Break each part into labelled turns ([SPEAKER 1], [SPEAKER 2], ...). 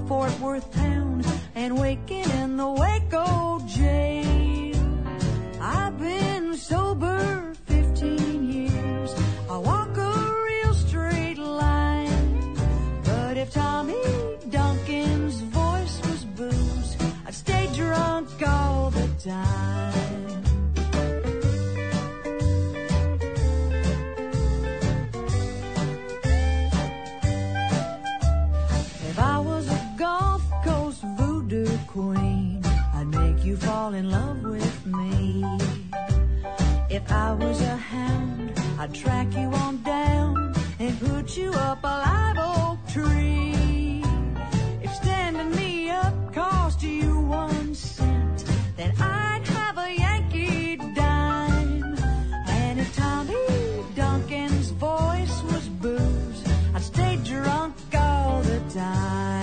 [SPEAKER 1] Fort Worth town and waking in the Waco jail. I've been sober 15 years. I walk a real straight line. But if Tommy Duncan's voice was booze, I'd stay drunk all the time. If I was a Gulf Coast voodoo queen, I'd make you fall in love with me. If I was a hound, I'd track you on down and put you up a live oak tree. If standing me up cost you 1 cent, then I'd have a Yankee dime. And if Tommy Duncan's voice was booze, I'd stay drunk all the time.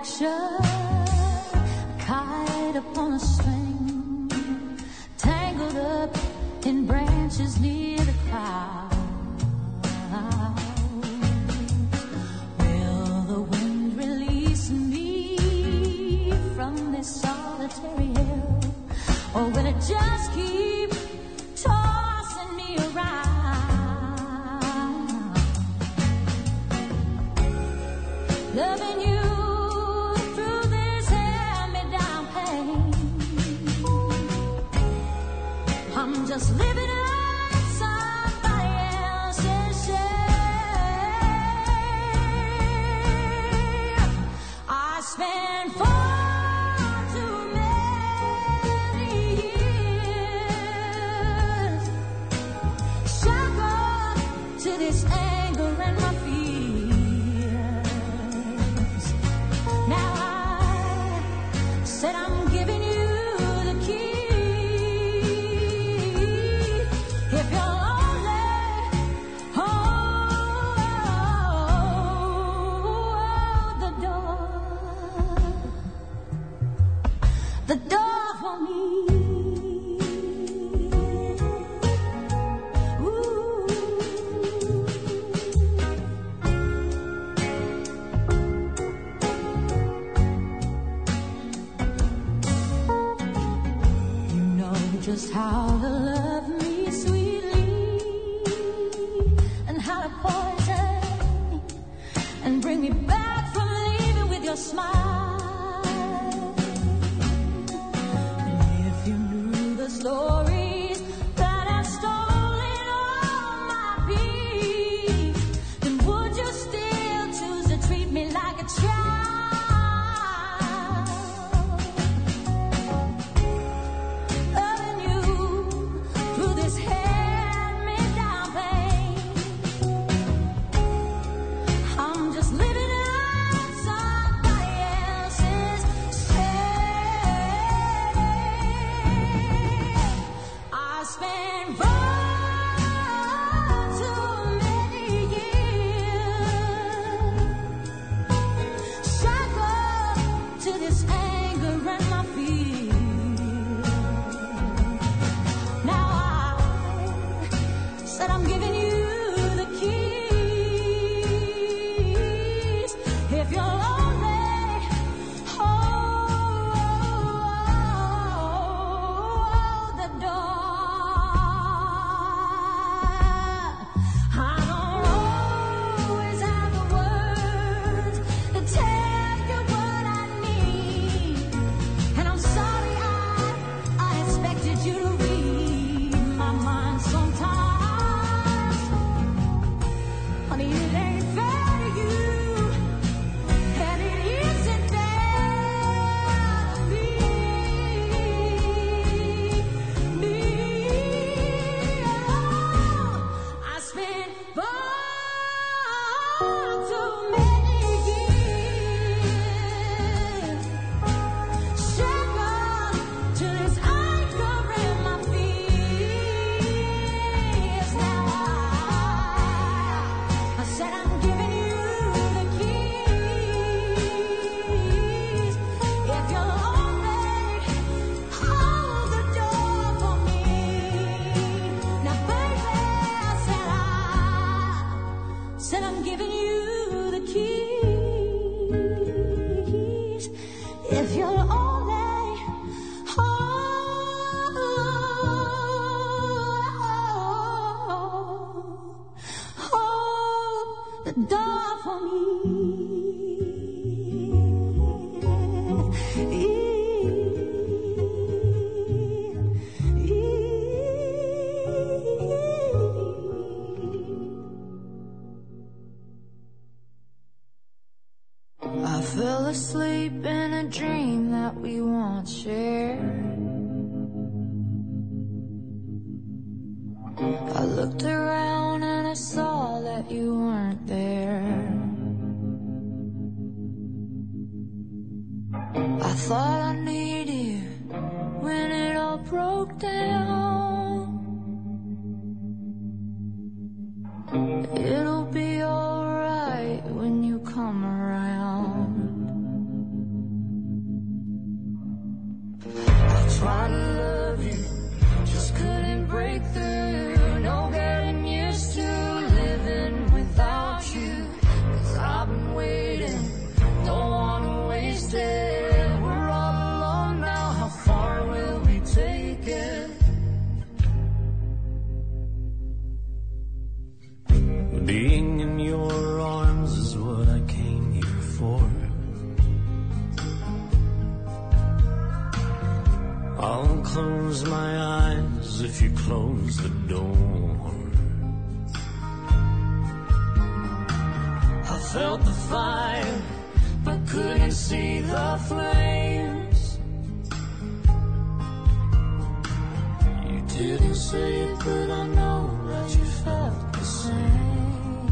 [SPEAKER 1] affection, kite upon a string, tangled up in branches near the clouds. Will the wind release me from this solitary hill, or will it just keep tossing me around? Loving you through this hand-me-down pain, I'm just living up somebody else's shame. I spent far too many years shackled to this anger and my fears. Now I said I'm giving you the key. If you're lonely, hold the door for me. Ooh. You know just how to love me sweetly, and how to poison me and bring me back from leaving with your smile. And if you knew the stories that have stolen all my peace, then would you still choose to treat me like a child? Loving you through this hand-me-down pain, I'm just living up somebody else's shame. I spent far too many years shackled to this anger and my fears. Now I said I'm giving you the keys. If you're lonely, hold the door. I don't always have the words to tell you what I need, and I'm sorry I expected you to read my mind sometimes. Honey, it ain't fair to you, and it isn't fair to me. I spent far too many years shackled to this anger and my fears. Now I said I'm giving you the keys. If you're lonely, hold the door for me. Now, baby, I said I'm giving you the keys. If you're lonely, hold the door for me. I fell asleep in a dream that we once shared. I looked around and I saw that you weren't there. I thought I needed you when it all broke down. It'll be alright when you come around.
[SPEAKER 2] close my eyes, if you close the door. I felt the fire, but couldn't see the flames. You didn't say it, but I know that you felt the same.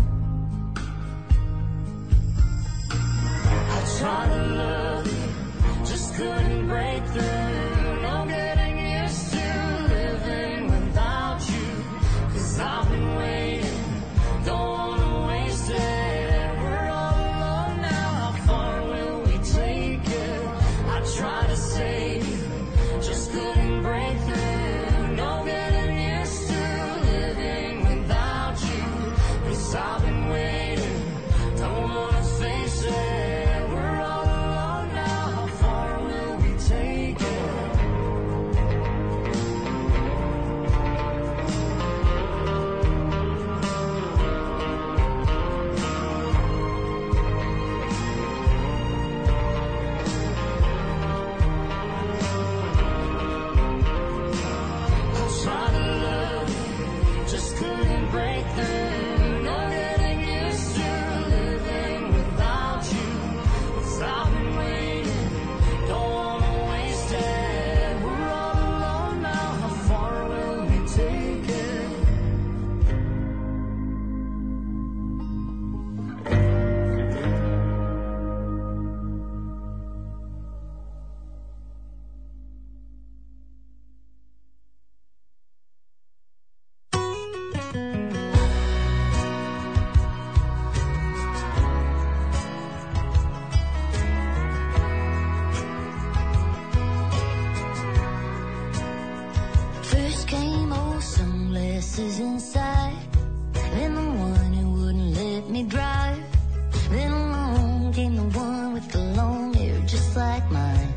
[SPEAKER 2] I tried to love you, just couldn't break through. No getting used to living without you, 'cause I've been waiting, don't wanna waste it. We're all alone now, how far will we take it? I tried to save you, just couldn't break through. No getting used to living without you, 'cause I've been waiting, don't wanna face it. We're all alone now, how far will we take it? I tried to love you, just couldn't break through. No getting used to living without you, 'cause I've been waiting, don't wanna waste it. We're all alone now, how far will we take it?
[SPEAKER 3] First came old sunglasses inside, then the one who wouldn't let me drive. Then along came the one with the long hair just like mine.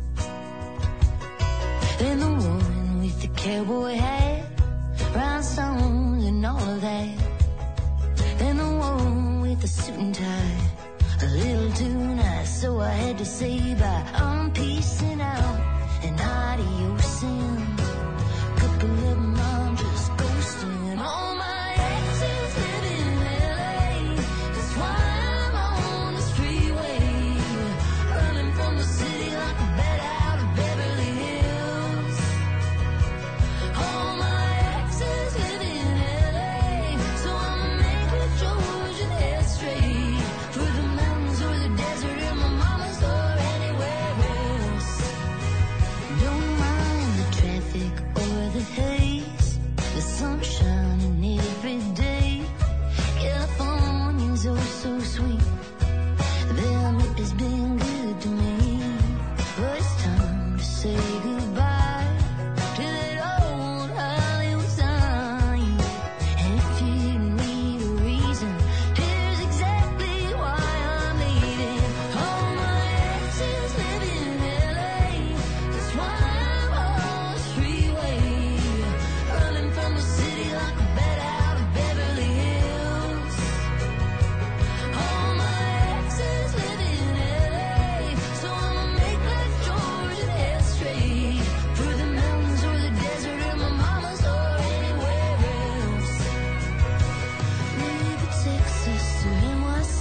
[SPEAKER 3] Then the one with the cowboy hat, rhinestones and all of that. Then the one with the suit and tie, a little too nice, so I had to say bye. I'm peacing out and adiosing. Couple of them I'm just ghosting. All my exes live in LA, that's why I'm on this freeway, running from the city like a bat out of Beverly Hills. All my exes live in LA, so I'ma make a George and head straight for the mountains or the desert in my mama's or anywhere else. Don't mind the traffic or the haze, the sunshine in every day. California's oh so sweet, them has been good to me. But it's time to say goodbye to that old Hollywood sign. And if you need a reason, here's exactly why I'm leaving. All my exes live in LA, that's why I'm on this freeway, running from the city like a bat out of Beverly Hills. All my exes live in LA, so I'ma make like George and head straight for the mountains or the desert in my mama's or anywhere else. Maybe Texas or NYC,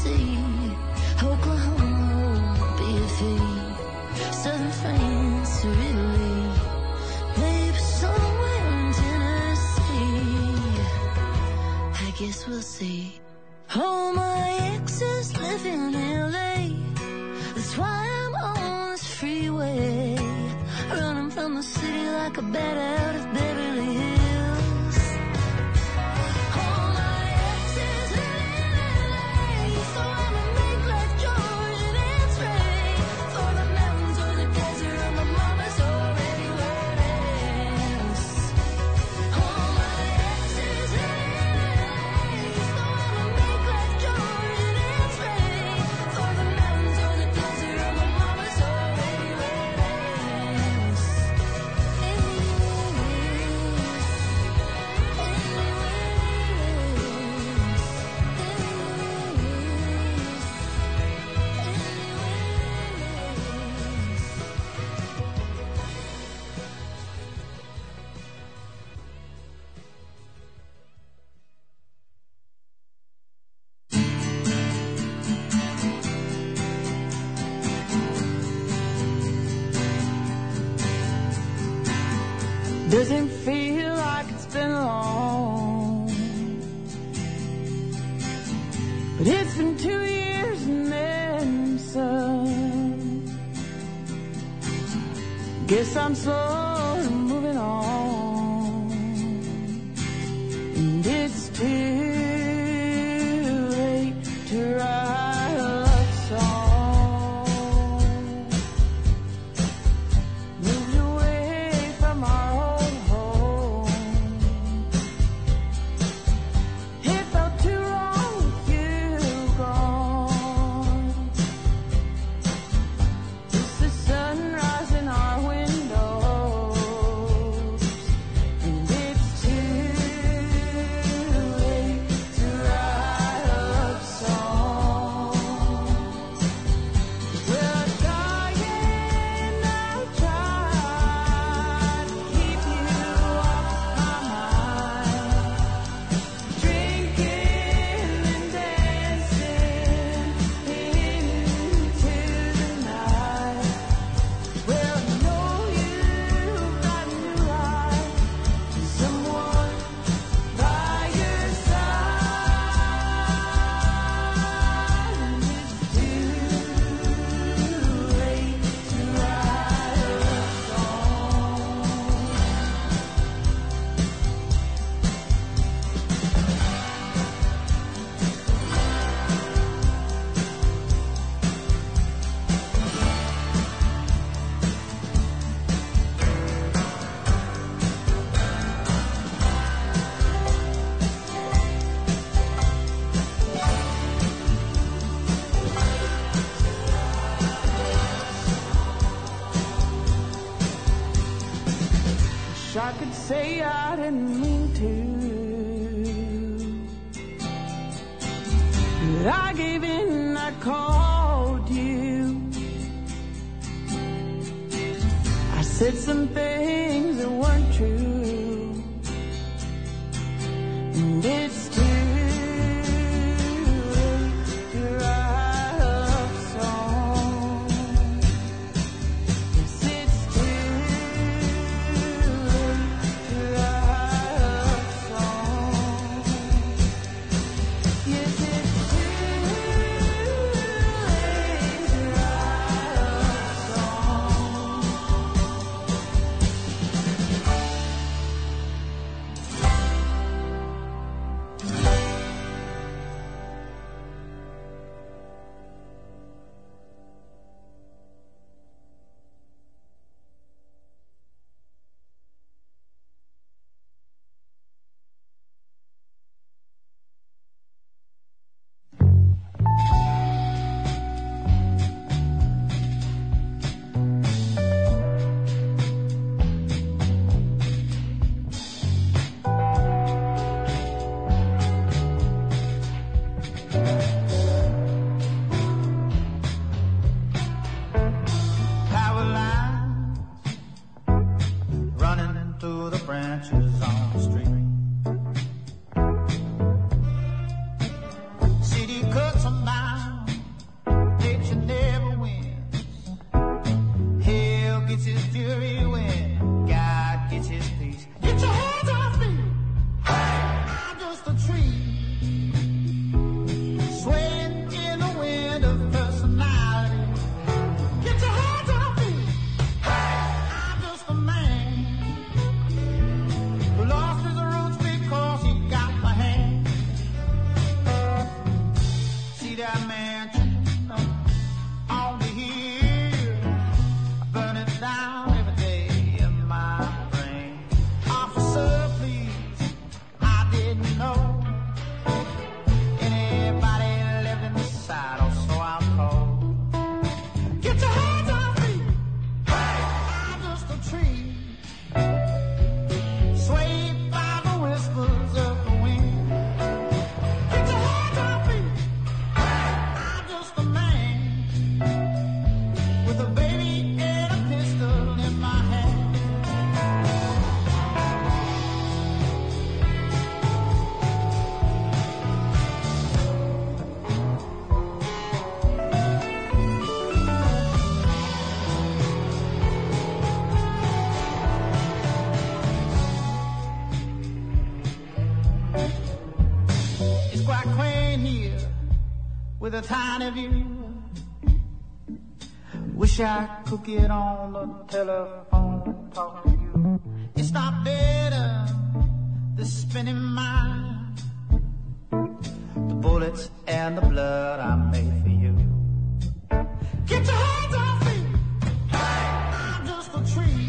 [SPEAKER 3] Oklahoma or BFE, Southern France or Italy, maybe somewhere in Tennessee. I guess we'll see. All my exes live in LA, that's why I'm on this freeway, running from the city like a bat out of Beverly Hills. All my exes live in LA, so I'ma make like George and head straight for the mountains or the desert of my mama's or anywhere else. All my exes live in LA, so I'ma make like George and head straight for the mountains or the desert of my mama's or anywhere else. Anywhere
[SPEAKER 4] Doesn't feel like it's been long, but it's been 2 years and then some. Guess I'm slowly moving on, and it's too late to write a love song. Moved away from our old home. It felt too long with you gone. It's the sunrise in our windows, and it's too late to write a love song. Well, darling, I've tried to keep you off my mind, drinking and dancing into the night. Well, I know you've got a new life, someone by your side, and it's too late to write a love song. Wish I could say I didn't mean to, but I gave in, I called you. I said some things that weren't true, and it's too late to write a love song. Yes, it's too late to write a love song. Yes, it's too late to write a love song.
[SPEAKER 5] with a tiny view. Wish I could get on the telephone and talk to you. It's not better, the spinning mind, the bullets and the blood I made for you. Get your hands off me! I'm just a tree,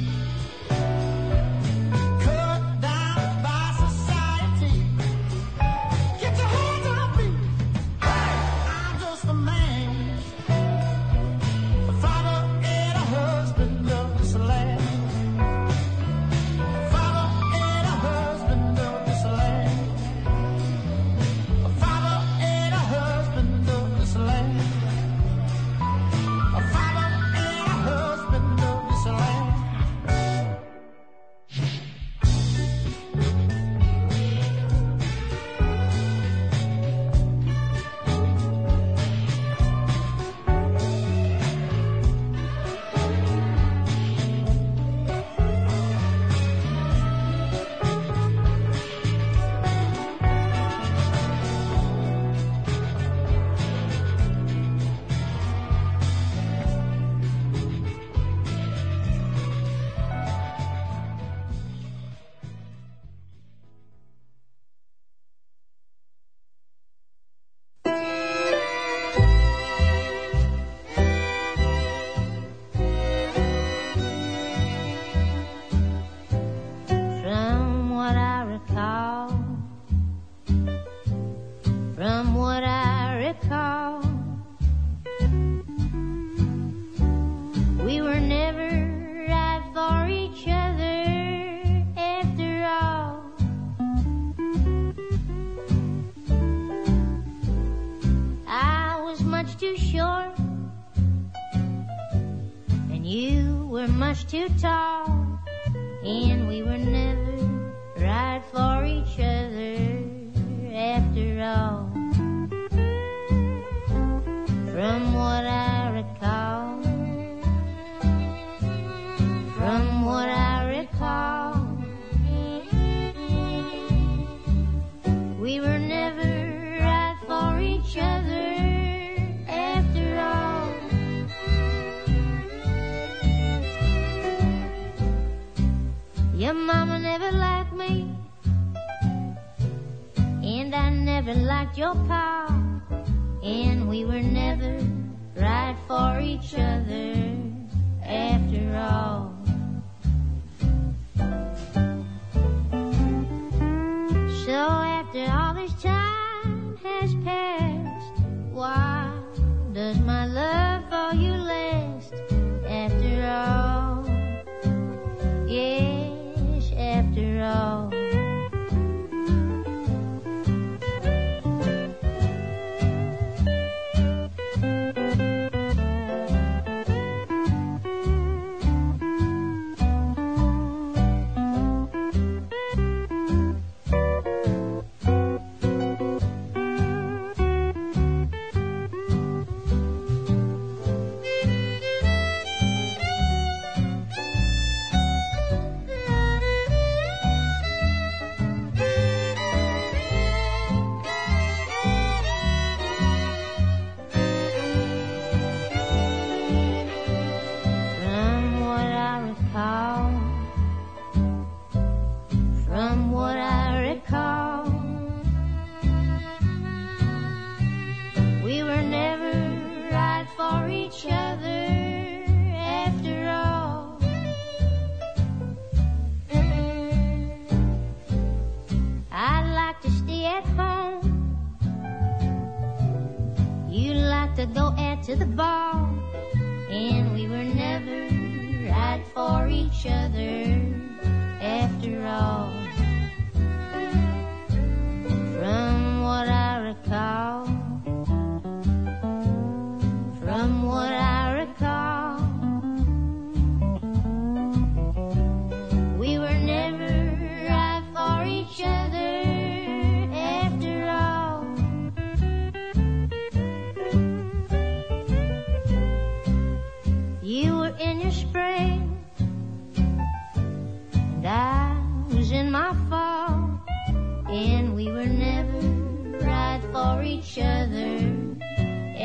[SPEAKER 5] cut down by society. Get your hands off me! I'm just a man, a father and a husband of this land. A father and a husband of this land. A father and a husband of this land. A father and a husband of this land.
[SPEAKER 3] From what I recall, we were never right for each other after all. I was much too short and you were much too tall, and we were never right for each other after all. From what I recall, from what I recall, we were never right for each other after all. Your mama never liked me, and I never liked your pa, and we were never right for each other after all. So after all this time has passed, why does my love for you last after all? Yes, after all. From what I recall, we were never right for each other after all. I'd like to stay at home, you like to go out to the bar, and we were never right for each other after all. From what I recall, from what I recall, we were never right for each other after all. You were in your spring, and I was in my fall, and we were never right for each other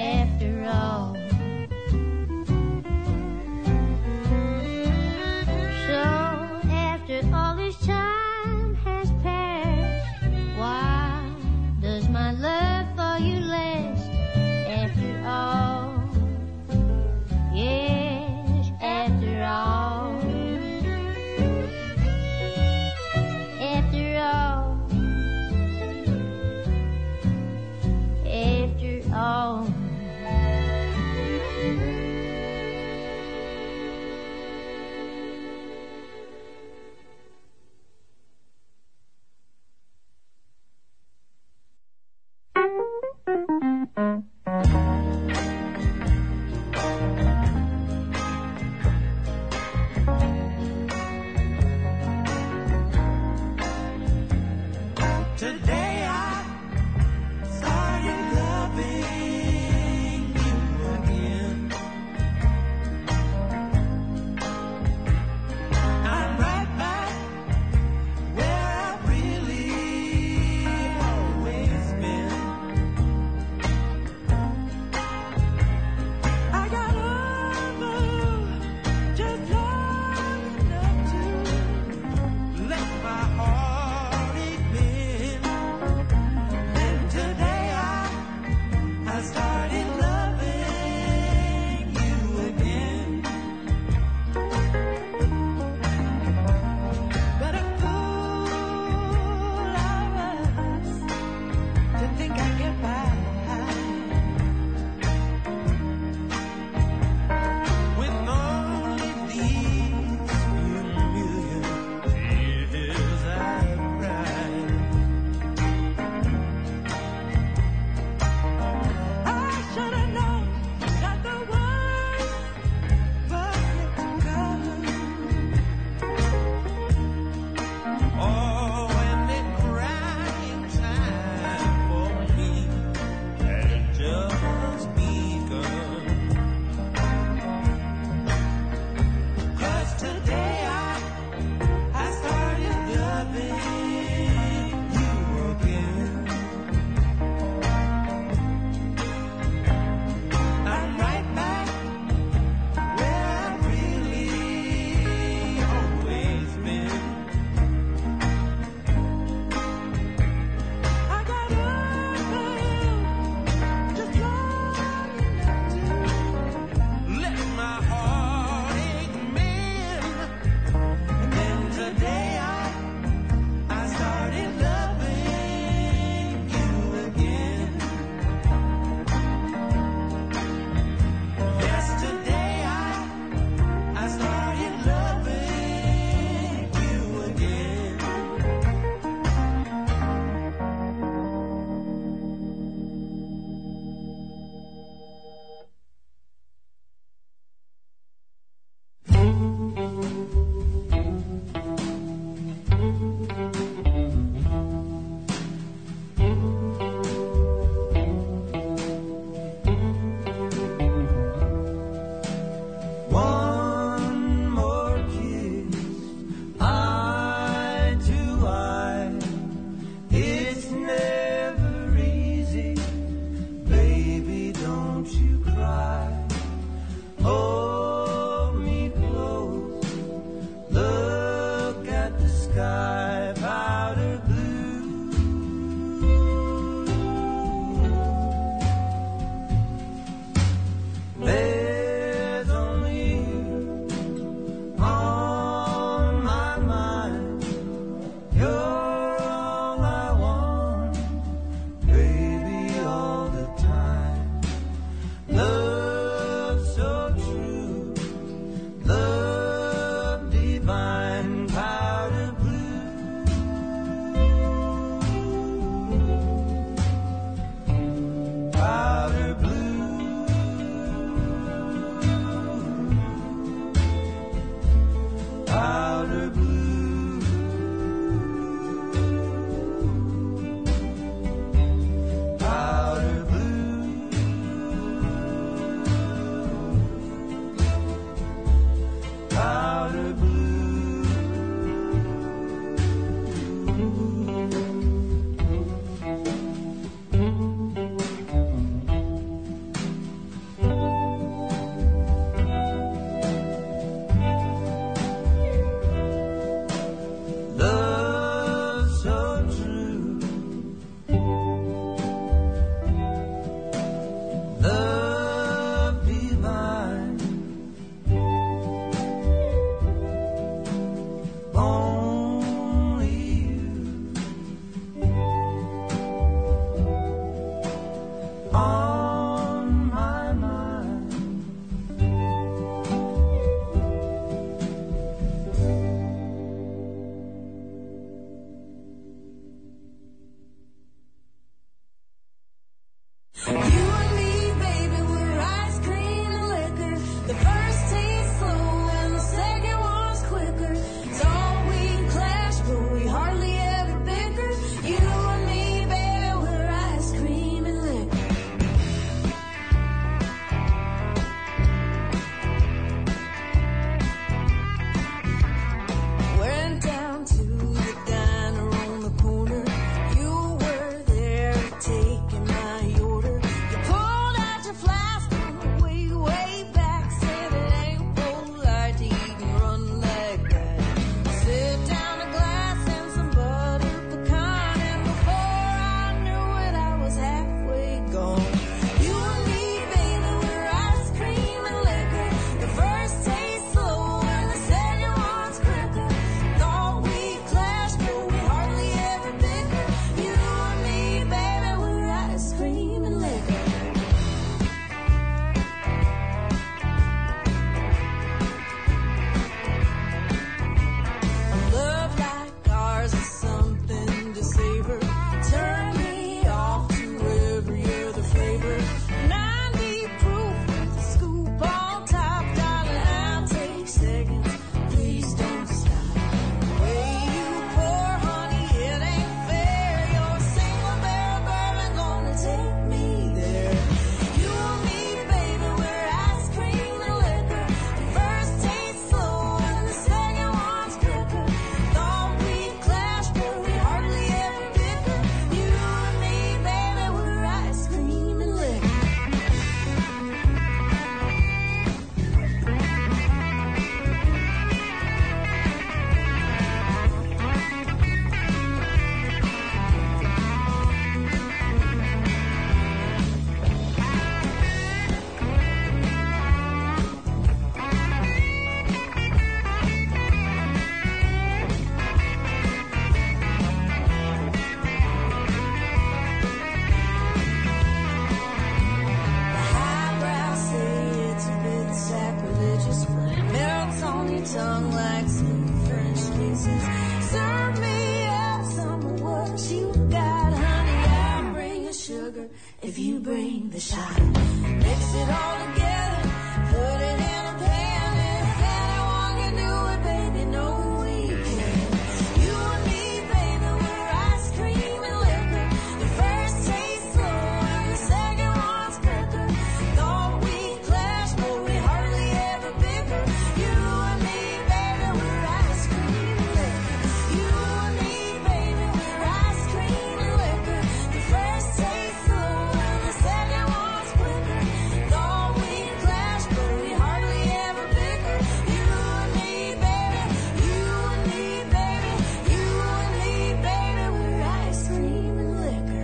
[SPEAKER 1] if you bring the shot. Mix it all together, put it in a pan. If anyone can do it, baby, no we can. You and me, baby, we're ice cream and liquor. The first taste slow and the second one's quicker. Thought we'd clash, but we hardly ever bicker. You and me, baby, we're ice cream and liquor. You and me, baby, we're ice cream and liquor. The first taste slow and the second one's quicker. Thought we'd clash, but we hardly ever bicker. You and me, baby, you and me, baby, you and me, baby, we're ice cream and liquor.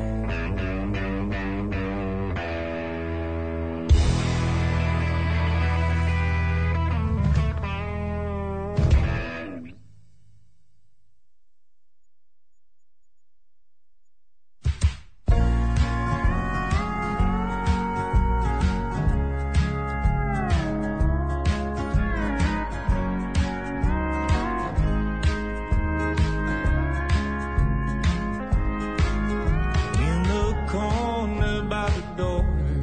[SPEAKER 6] In the corner by the door,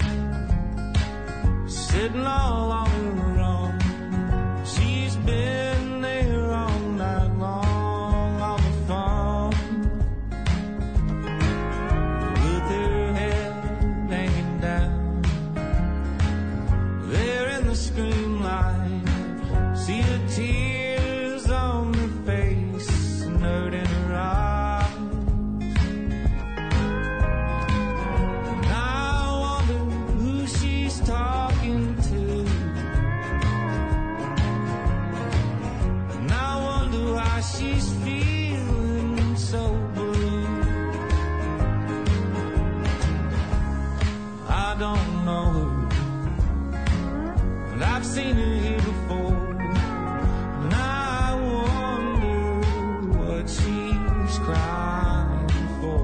[SPEAKER 6] sitting all on her own. She's been there all night long on the phone, with her head hanging down. There in the screen light, see the tears on her face and hurt in her eyes. I wonder who she's talking to, and I wonder why she's feeling so blue. I don't know her, but I've seen her here before, and I wonder what she's crying for.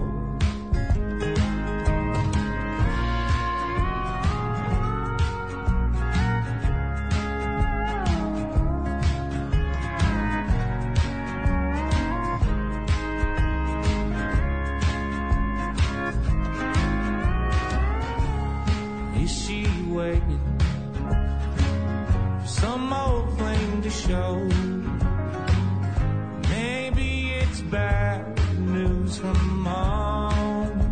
[SPEAKER 6] Is she waiting for some old flame to show? Maybe it's bad news from home.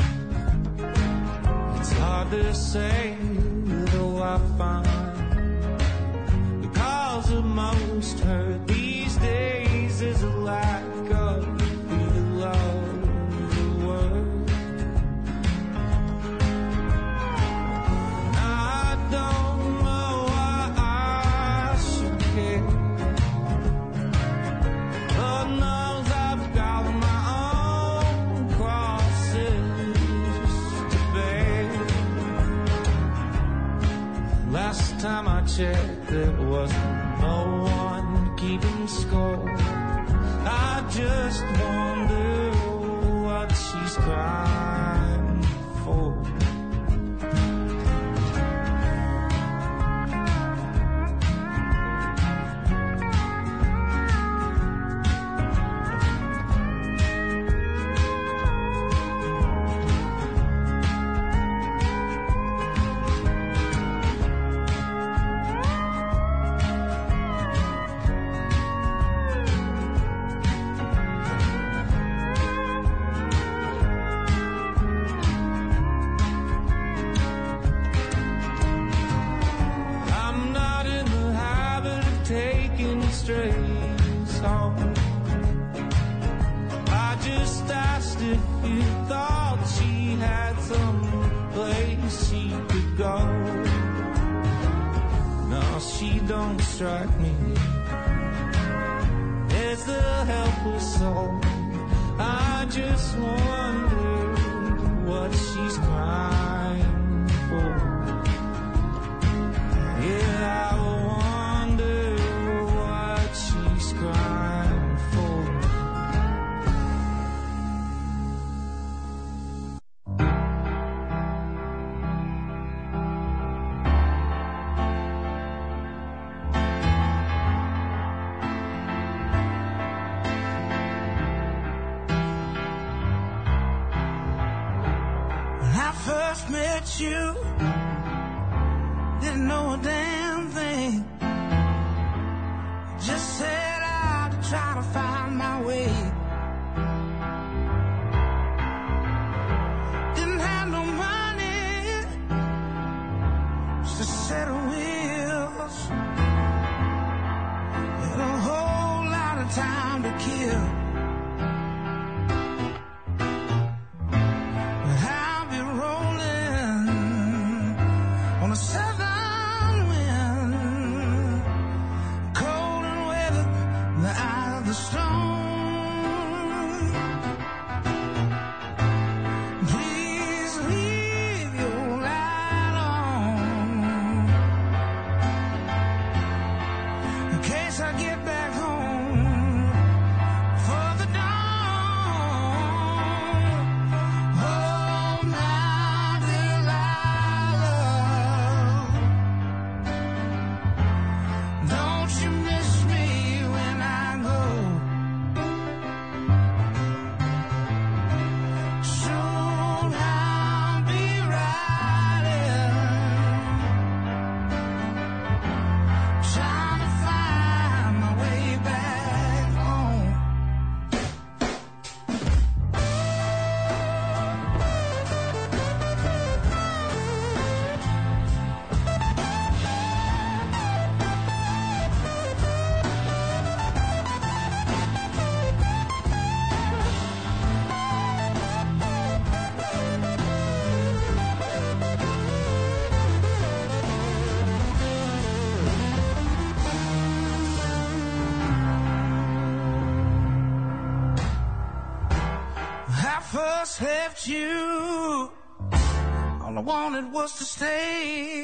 [SPEAKER 6] It's hard to say, though I find the cause of most hurt these days is a lack of the love of the word. I don't know why I should care. Lord knows I've got my own crosses to bear. Last time I checked, there wasn't no one keeping score. I just wonder what she's crying for. I'm not in the habit of taking strays home. I just asked if you thought she had some place she could go. No, she don't strike me as the helpless soul. I just wonder what she's crying for. Yeah, I wonder what she's crying for.
[SPEAKER 5] first met you, didn't know a damn thing. Just set out to try to find my way. Didn't have no money, just a set of wheels and a whole lot of time to kill. A southern wind, cold and weather, in the eye of the storm. Please leave your light on, in case I get back home for the dawn. Oh, my Delilah, don't you miss me when I go? Soon I'll be riding, trying to find my way back home. I first left you, all I wanted was to stay.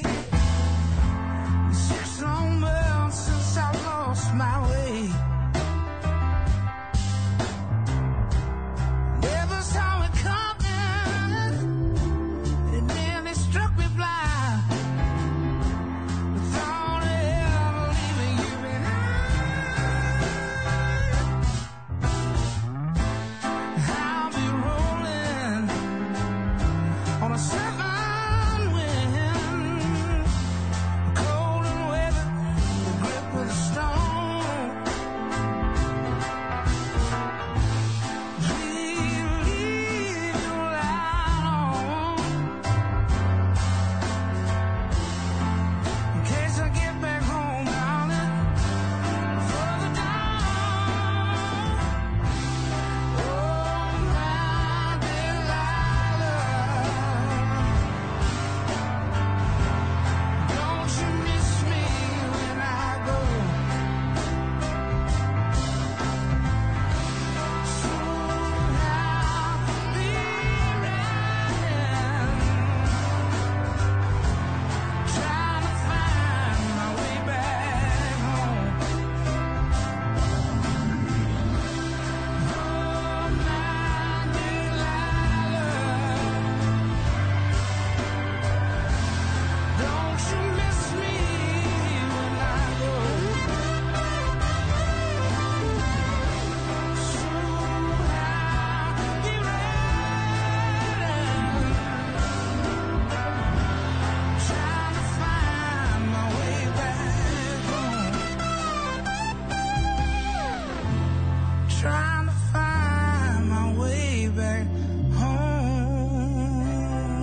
[SPEAKER 5] 6 long months since I lost my way. Never saw it coming, it nearly struck me blind. The thought of ever leaving you behind. I'll be rolling on a southern wind, cold and weather, the grip with a stone. Please leave your light on, in case I get back home, darling, for the dawn. Oh, my Delilah, don't you miss me when I go? Soon I'll be riding, trying to find my way back home. Oh, my Delilah, don't you miss me when I go? Soon I'll be riding, trying to find my way back home. Trying to find my way back home.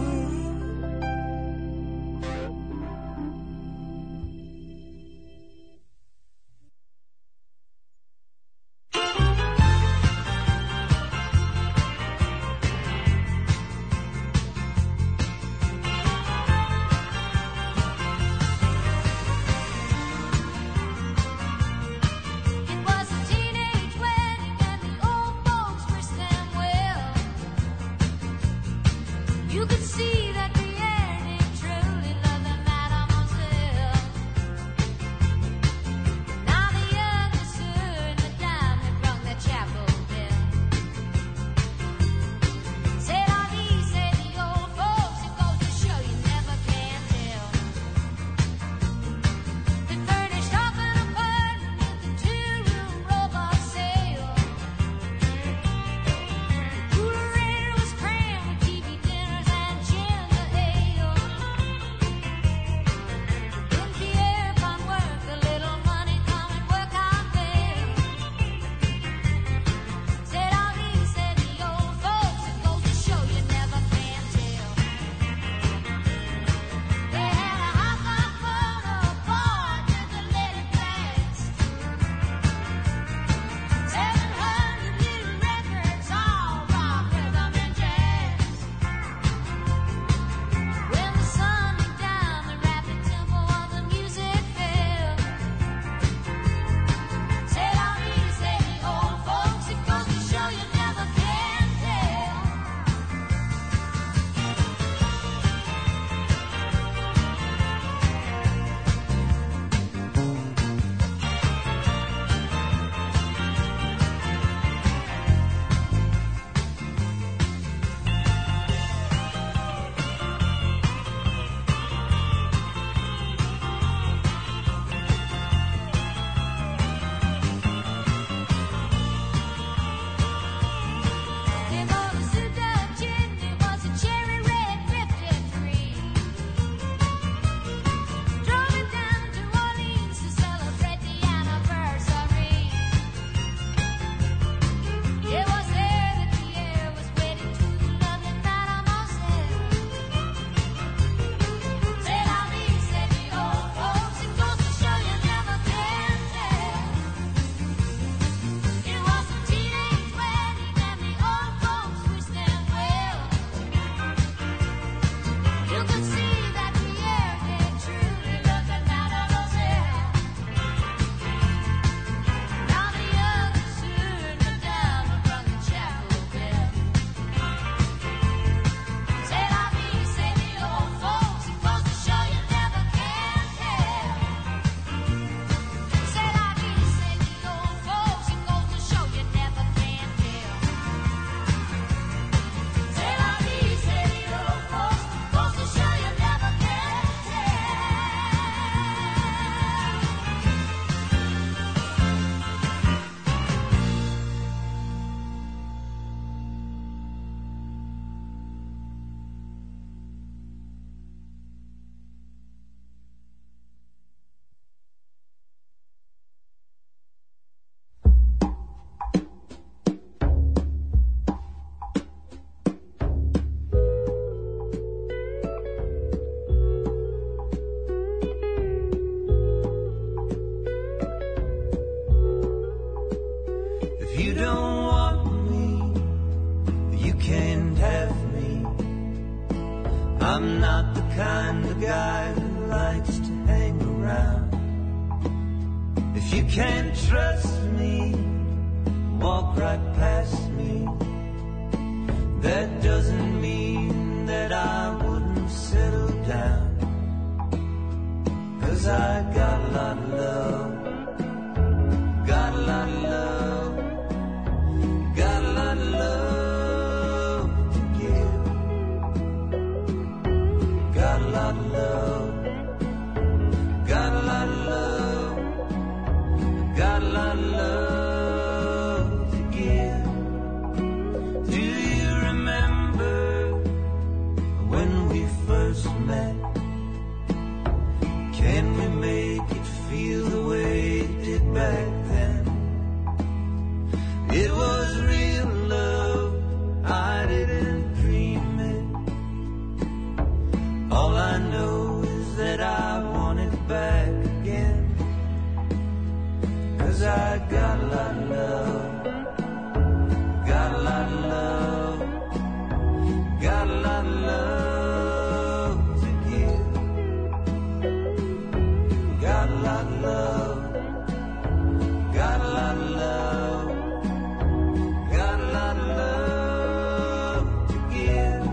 [SPEAKER 3] It was a teenage wedding and the old folks wished them well. You could see that Pierre did truly love the mademoiselle. Now the youngest son, Madame, had rung the chapel bell. Said Henri, say the old folks, it goes to show you never can tell. They furnished off an apartment with a 2-room robot sale. The cooler air was crammed with TV dinners and gin.
[SPEAKER 7] can't have me. I'm not the kind of guy who likes to hang around. If you can't trust me, walk right past me. That doesn't mean that I wouldn't settle down. 'Cause I got a lot of love, got a lot of love, got a lot of love to give. Got a lot of love, got a lot of love, got a lot of love to give. Do you remember when we first met? Can we make it feel the way it did back then? It was real love, I didn't dream it. All I know is that I want it back again. 'Cause I got a lot of love, got a lot of love, got a lot of love to give. Got a lot of love, got a lot of love, got a lot of love to give.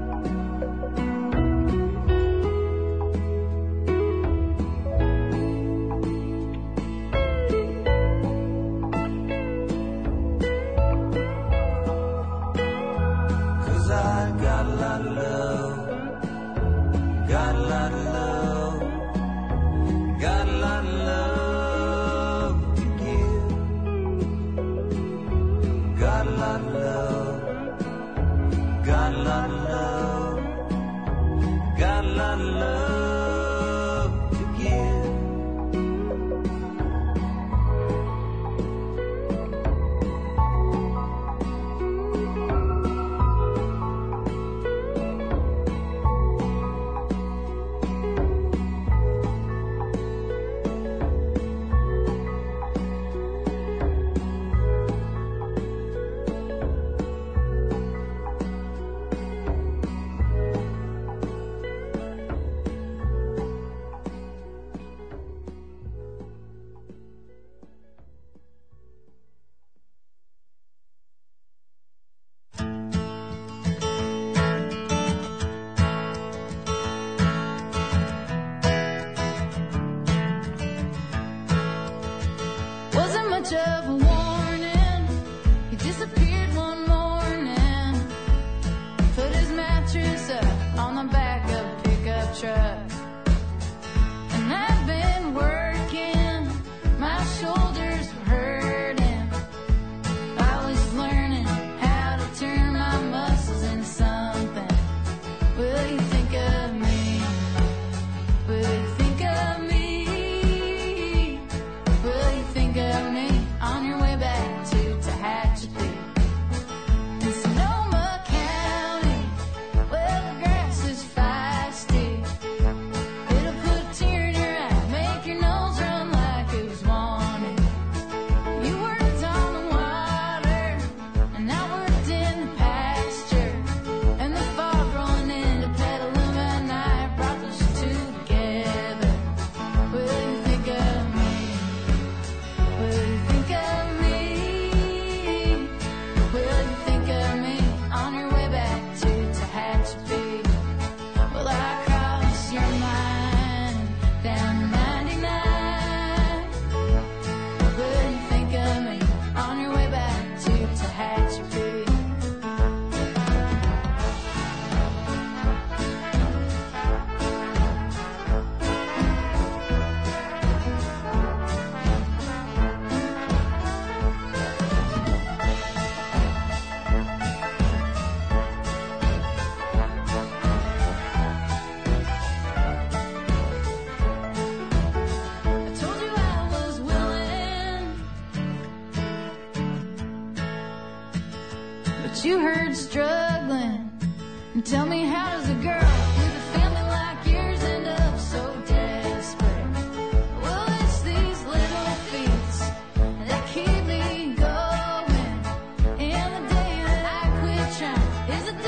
[SPEAKER 8] You heard struggling, and tell me, how does a girl with a family like yours end up so desperate? Well, it's these little feats that keep me going, and the day that I quit trying is the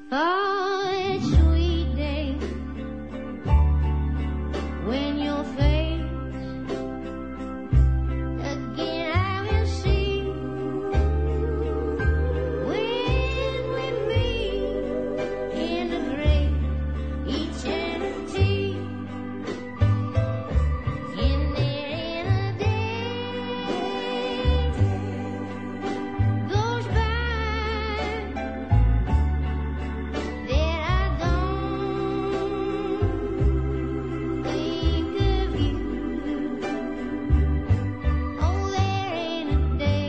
[SPEAKER 3] that sweet day when your face again I will see. When we meet in the great eternity, in the day goes by that I don't think of you. Oh, there ain't a day,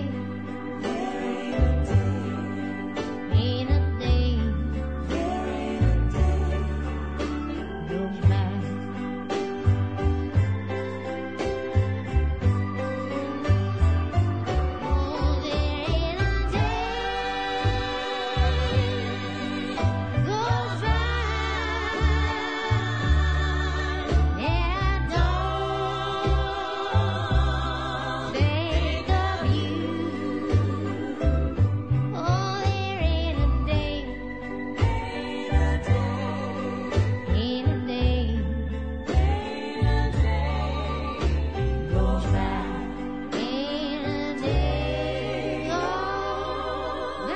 [SPEAKER 3] ain't a day goes by. Oh, there ain't a day goes by that I don't think of you. Oh, there ain't a day, ain't a day goes by, ain't a day goes by.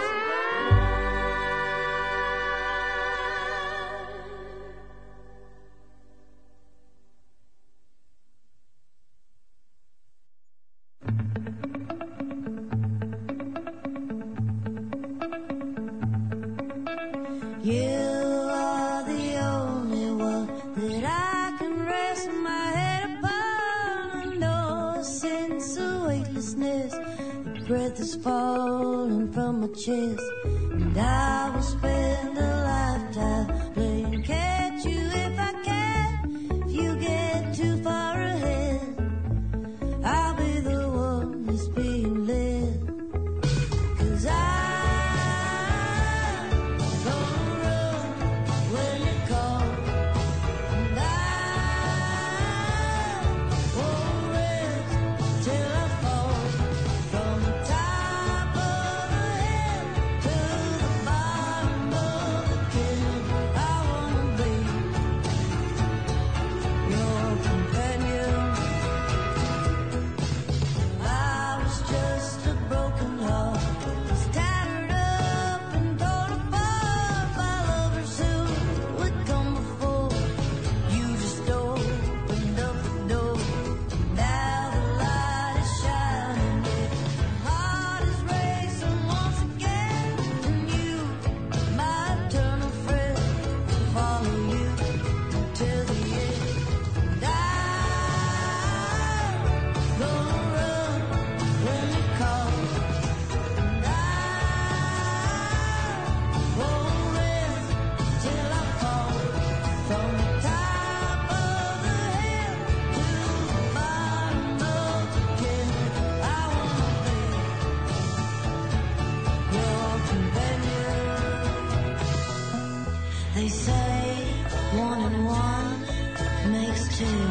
[SPEAKER 1] You are the only one that I can rest my head upon. I know a sense of weightlessness. The breath is falling from my chest, and I will spend a lifetime playing catch you if I can. If you get too far ahead, I'll be the one that's being led. 'Cause I'm gonna run when you call, and I won't rest till I fall from the top of the hill to the bottom of the kingdom. I wanna be your companion. I was just a broken heart, was tattered up and torn apart by lovers who would come before. You just opened up the door. Now the light is shining, my heart is racing once again, and you, my eternal friend, will follow you till the end. And I'm gonna run when you call, and I won't rest till I fall from the top of the hill to the bottom of the kingdom. I wanna be your companion. They say 1 and 1 makes 2.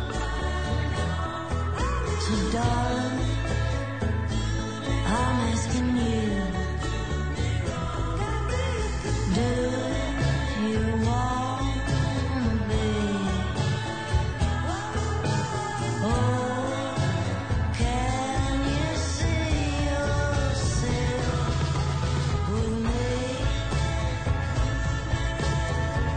[SPEAKER 1] So darling, I'm asking you, do you wanna be? Oh, can you see yourself with me?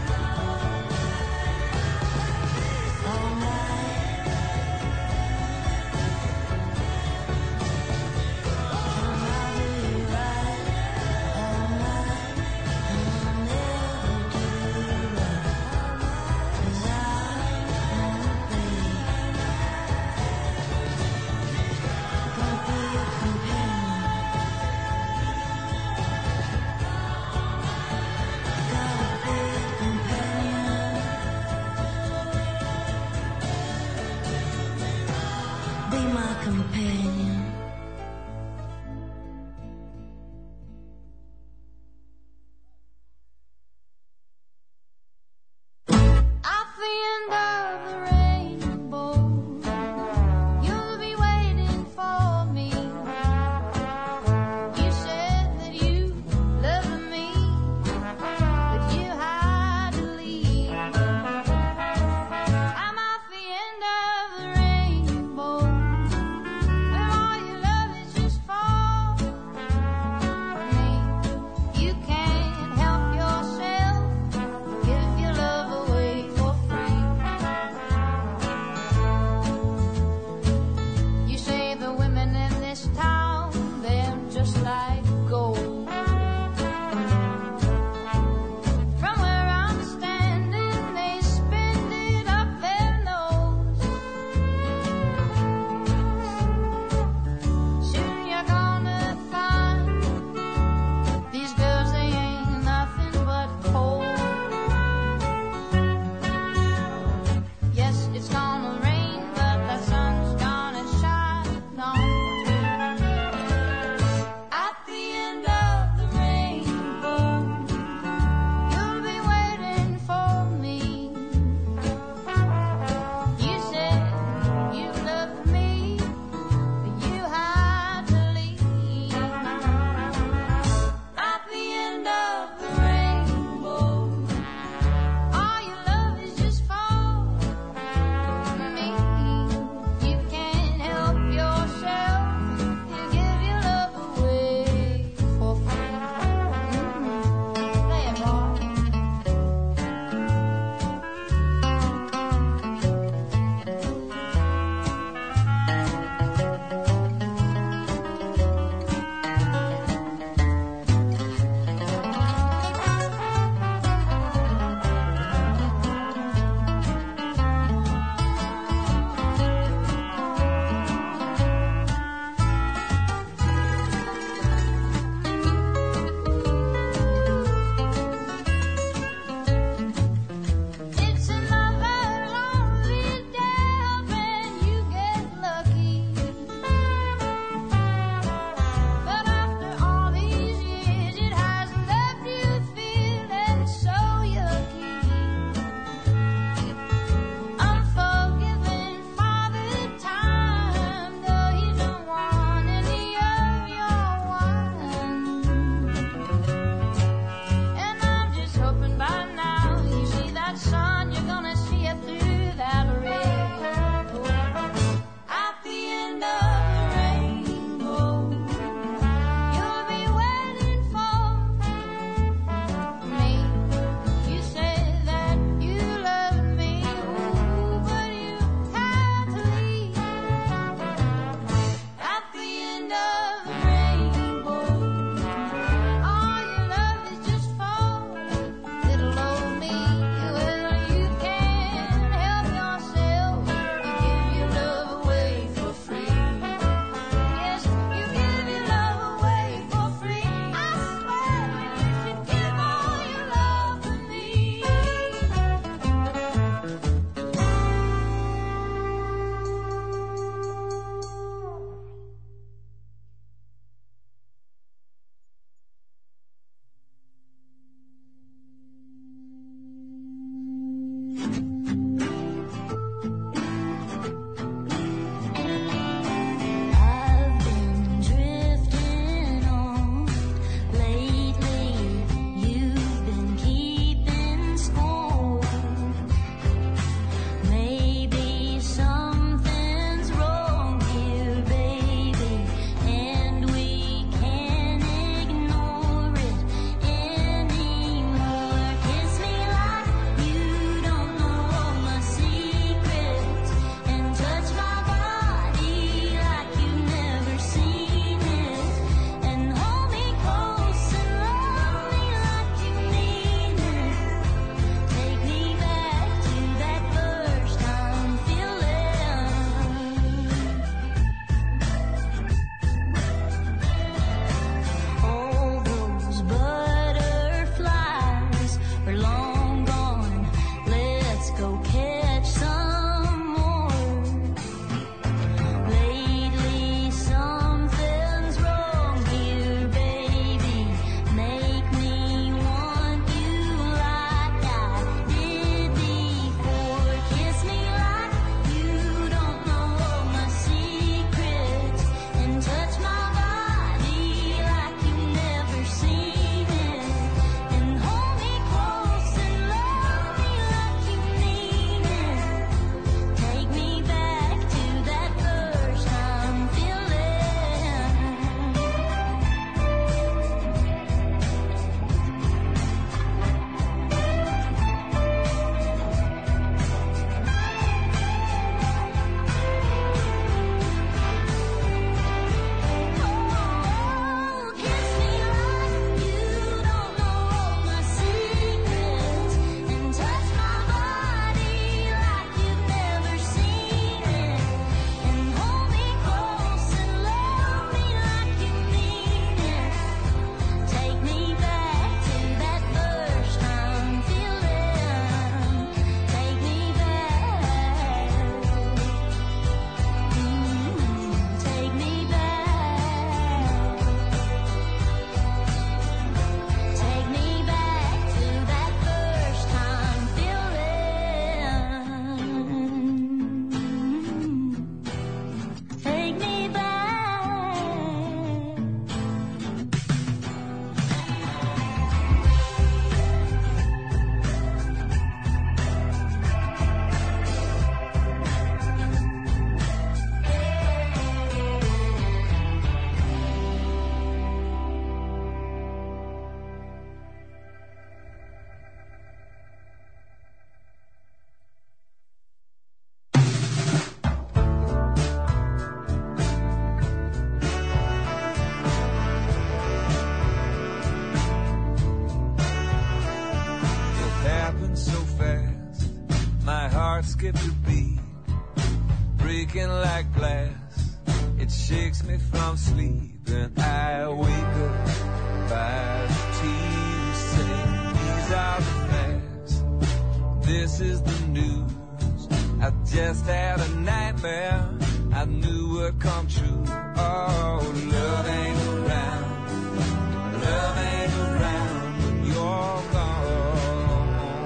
[SPEAKER 7] heart skipped a beat, breaking like glass. It shakes me from sleep, and I wake up by the TV saying these are the facts. This is the news. I just had a nightmare. I knew would come true. Oh, love ain't around. Love ain't around when you're gone.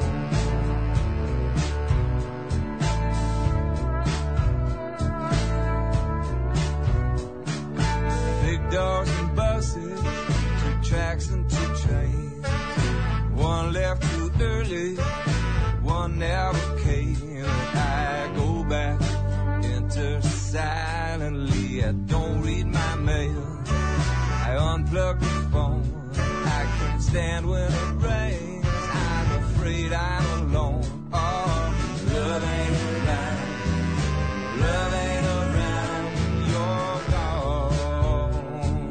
[SPEAKER 7] Big dogs and buses, 2 tracks and 2 trains. One left too early, one never came. I go back, enter silently. I don't read my mail. I unplug the phone. I can't stand when it rains. I'm afraid I'm alone. Oh, love ain't around. Love ain't around when you're gone.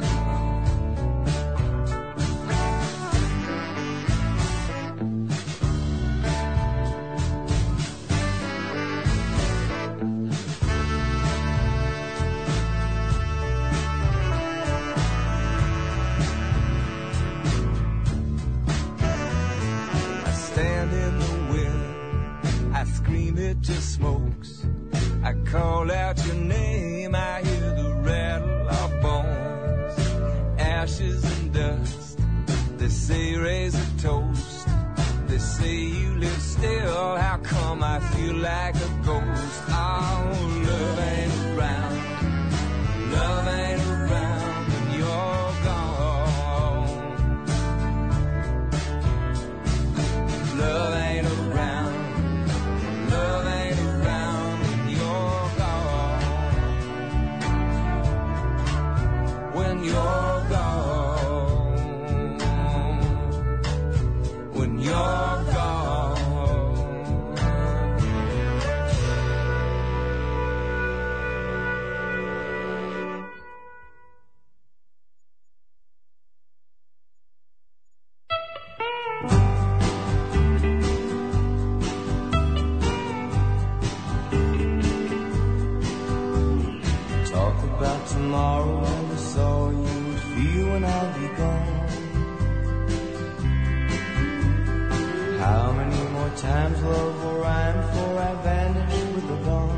[SPEAKER 7] Stand in the wind, I scream it just smokes. I call out your name, I hear the rattle of bones. Ashes and dust, they say raise a toast. They say you live still, how come I feel like a ghost? Oh, love ain't around. Love ain't around when you're gone. Love ain't around. Love ain't around when you're gone. When you're gone. When you're gone.
[SPEAKER 6] Talk about tomorrow and the sorrow you would feel when I'll be gone. How many more times love will rhyme before I vanish with the dawn?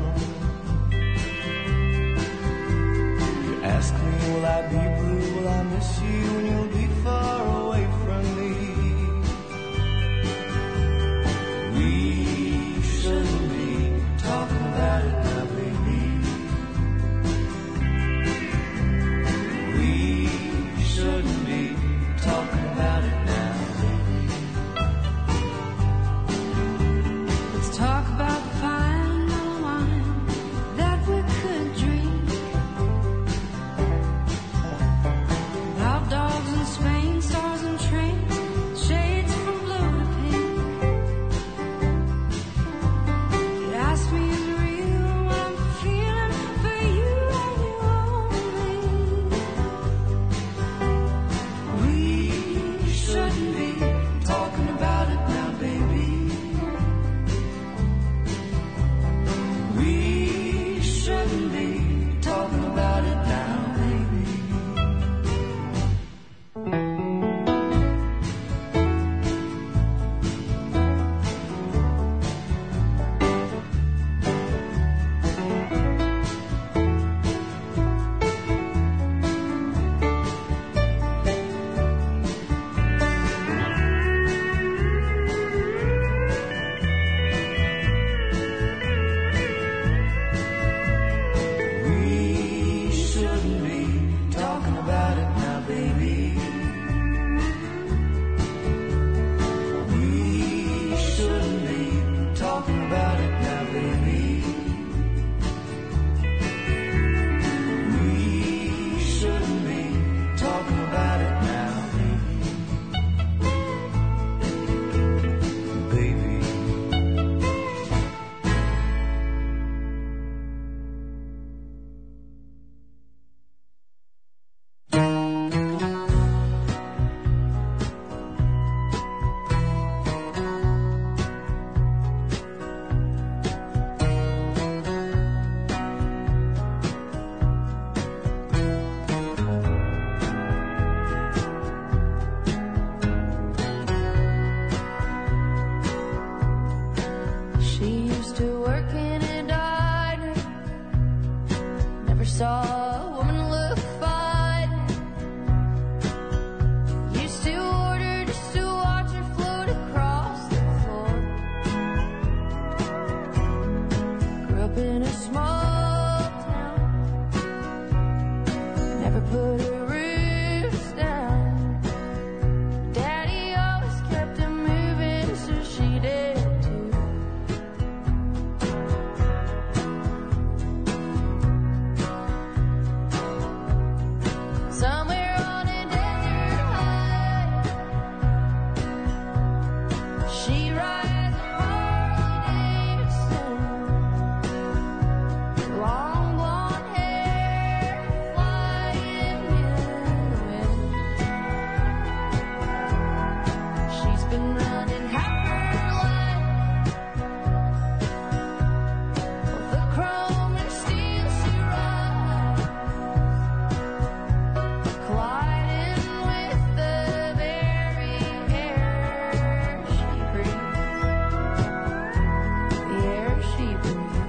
[SPEAKER 6] You ask me, will I be blue? Will I miss you when you'll be far away from me? We shouldn't be talking about it now, baby. We shouldn't be talking about it now, baby.
[SPEAKER 8] been running her life. The chrome and steel she rides, colliding with the very air she breathes. The air she breathes.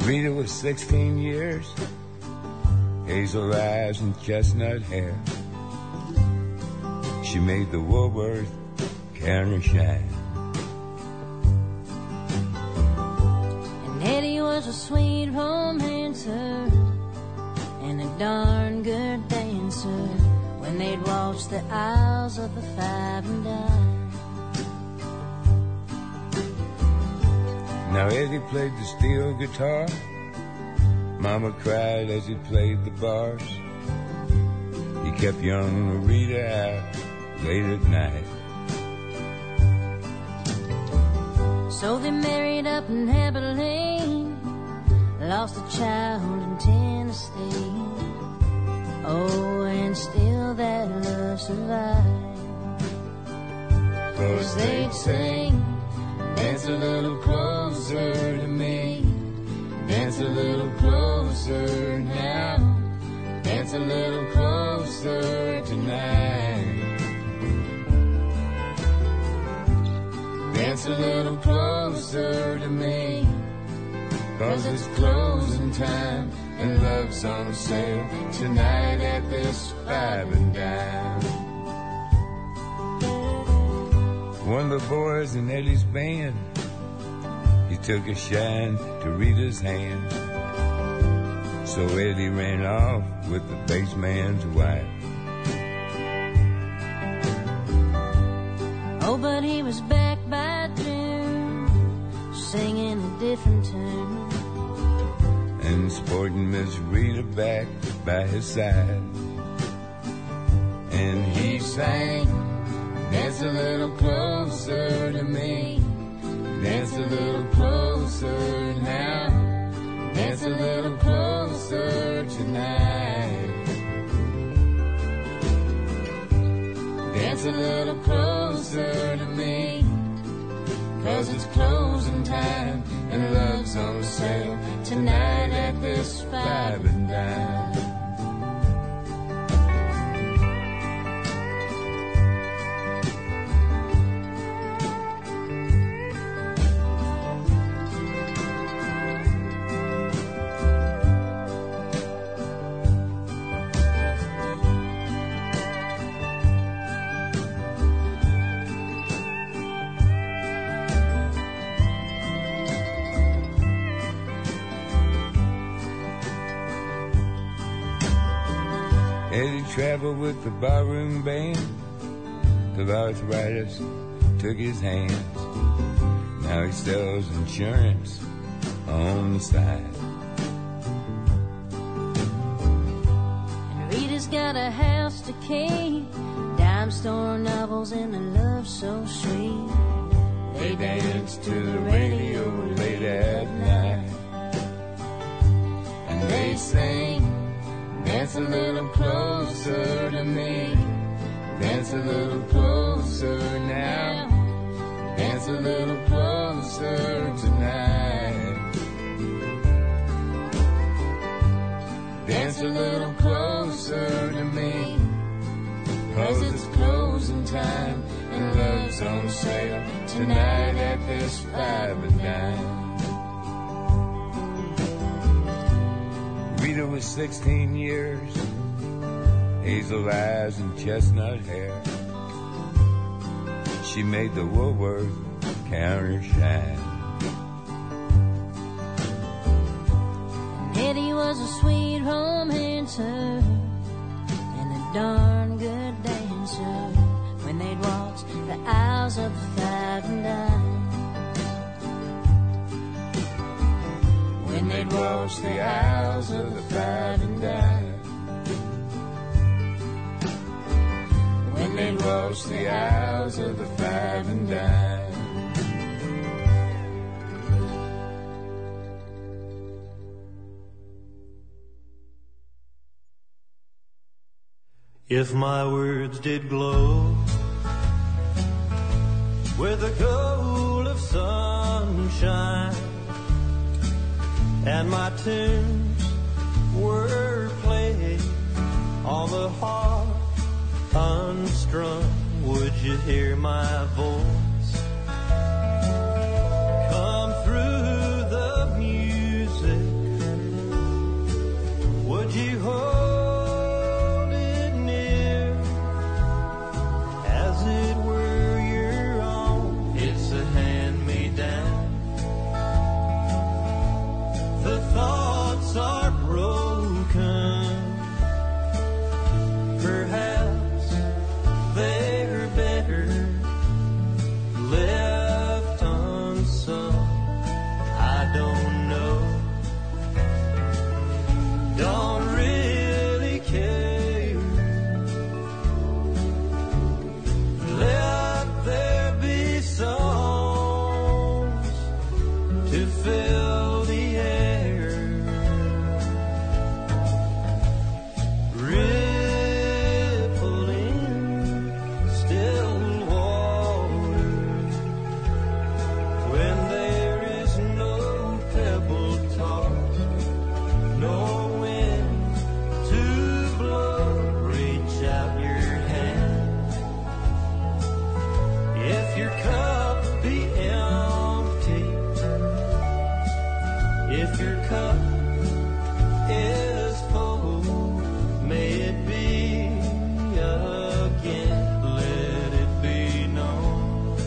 [SPEAKER 9] Rita was 16 years, hazel eyes and chestnut hair. She made the Woolworth counter shine.
[SPEAKER 3] And Eddie was a sweet romancer and a darn good dancer when they'd waltz the aisles of the Five and Dime.
[SPEAKER 9] Now Eddie played the steel guitar. Mama cried as he played the bars. He kept young Rita out late at night.
[SPEAKER 3] So they married up in Abilene, lost a child in Tennessee. Oh, and still that love survived. 'Cause they'd sing, dance a little closer to me, dance a little closer now, dance a little closer tonight, dance a little closer to me, 'cause it's closing time and love's on sale tonight at this Five and Dime.
[SPEAKER 9] One of the boys in Eddie's band, he took a shine to Rita's hand. So Eddie ran off with the bass man's wife.
[SPEAKER 3] Oh, but he was back by June, singing a different tune,
[SPEAKER 9] and sporting Miss Rita back by his side. And he sang, dance a little closer to me, dance a little closer now, dance a little closer tonight, dance a little closer to me, 'cause it's closing time and love's on sale tonight at this Five and Dime. Eddie traveled with the barroom band till arthritis took his hands. Now he sells insurance on the side.
[SPEAKER 3] And Rita's got a house to keep, dime store novels and a love so sweet.
[SPEAKER 9] They dance to the radio late at night,
[SPEAKER 3] And they sing, dance a little closer to me,
[SPEAKER 9] dance a little closer now, dance a little closer tonight, dance a little closer to me, 'cause it's closing time and love's on sale tonight at this Five and Dime. Rita was 16 years, hazel eyes and chestnut hair. She made the Woolworth counter shine.
[SPEAKER 3] Eddie was a sweet romancer and a darn good dancer when they'd waltz the aisles of the Five and Dime. When they'd waltz the aisles of the Five and Dime.
[SPEAKER 9] When they'd waltz the aisles of the Five and Dime.
[SPEAKER 10] If my words did glow with the gold of sunshine, and my tunes were played on the harp unstrung, would you hear my voice come through the music to fill the air. Rippling still water when there is no pebble top, no wind to blow. Reach out your hand. If your cup be empty, if your cup is full, may it be again. Let it be known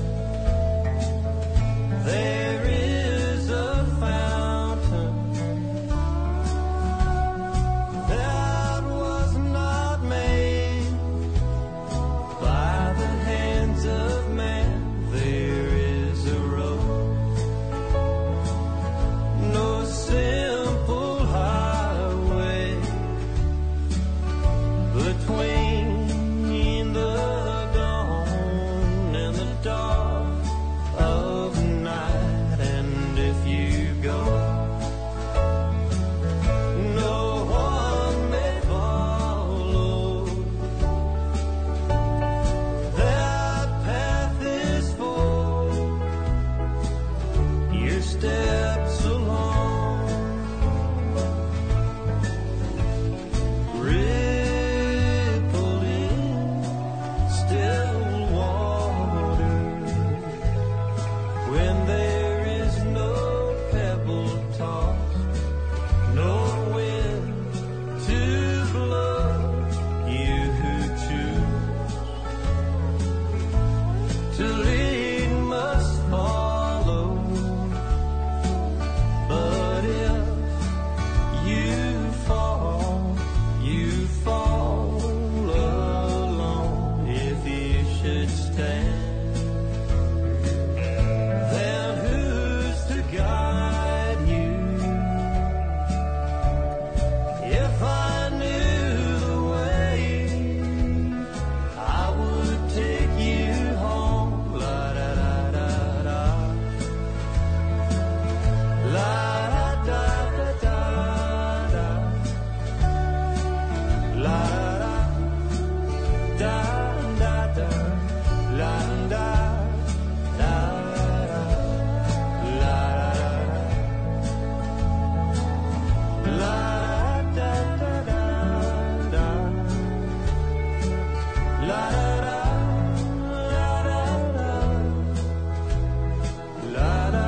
[SPEAKER 10] there is a fountain that was not made by the hands of man. There is a road, no simple highway between the dawn and the dark of night. And if you go, no one may follow. That path is for your steps along. Rippling still water when there is no pebble toss, no wind to blow. You who choose to lead must follow. But if you fall alone. If you should stand, then who's to guide you? If I knew the way, I would take you home. La da da da da, la da da da da, la da da da da, la da da da, la da da da da, la da da da, la da da.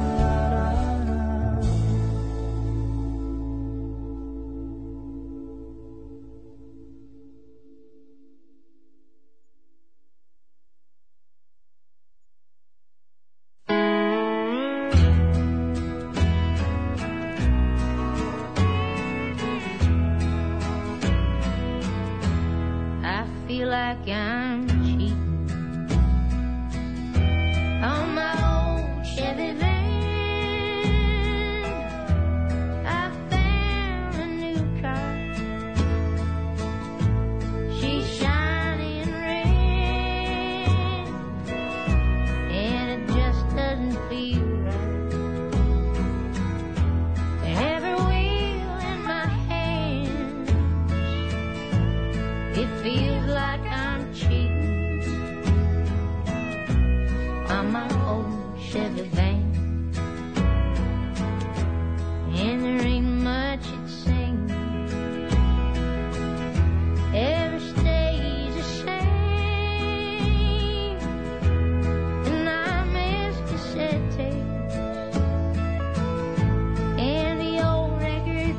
[SPEAKER 3] I feel like I'm cheating on my old Chevy van. I found a new car. She's shining red, and it just doesn't feel right to have her wheel in my hands. It feels like I'm cheating on my old Chevy van, and there ain't much it sings. Every stays the same, and I miss the settings and the old record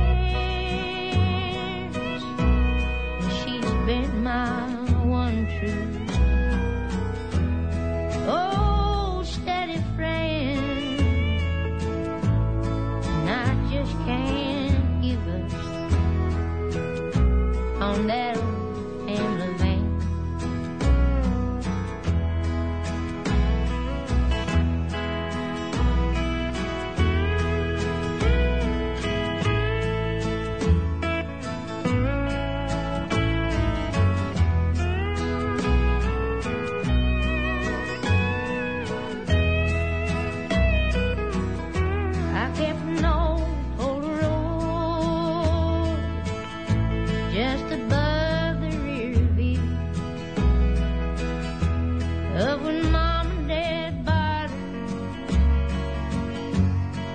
[SPEAKER 3] players. She's been my one true, oh, steady friend, and I just can't give up on that old family van.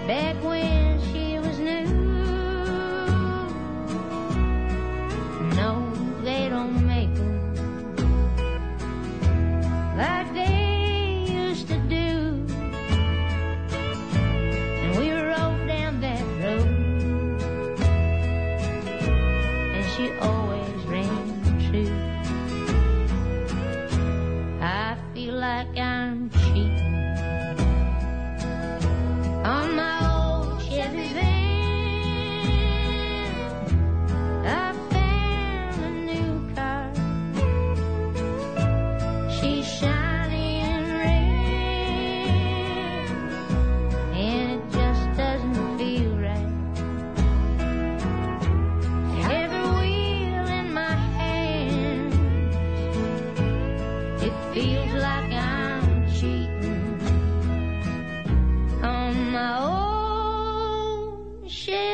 [SPEAKER 3] back when she was new. No, they don't make them like they used to do. And we rode down that road, and she always ran true. I feel like I'm cheating on my old Chevy van. I found a new car. She's shiny and red, and it just doesn't feel right. Every wheel in my hand, it feels like I'm cheating on my own Chevy.